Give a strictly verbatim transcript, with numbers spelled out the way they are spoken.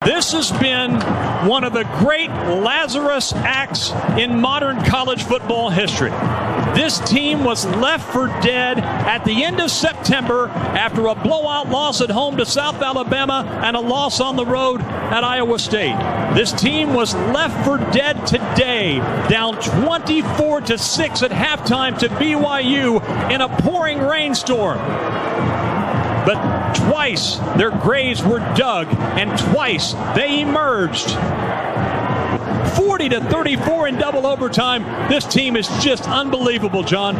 This has been one of the great Lazarus acts in modern college football history. This team was left for dead at the end of September after a blowout loss at home to South Alabama and a loss on the road at Iowa State. This team was left for dead today, down twenty-four to six at halftime to B Y U in a pouring rainstorm. But twice their graves were dug, and twice they emerged. forty to thirty-four in double overtime. This team is just unbelievable, John.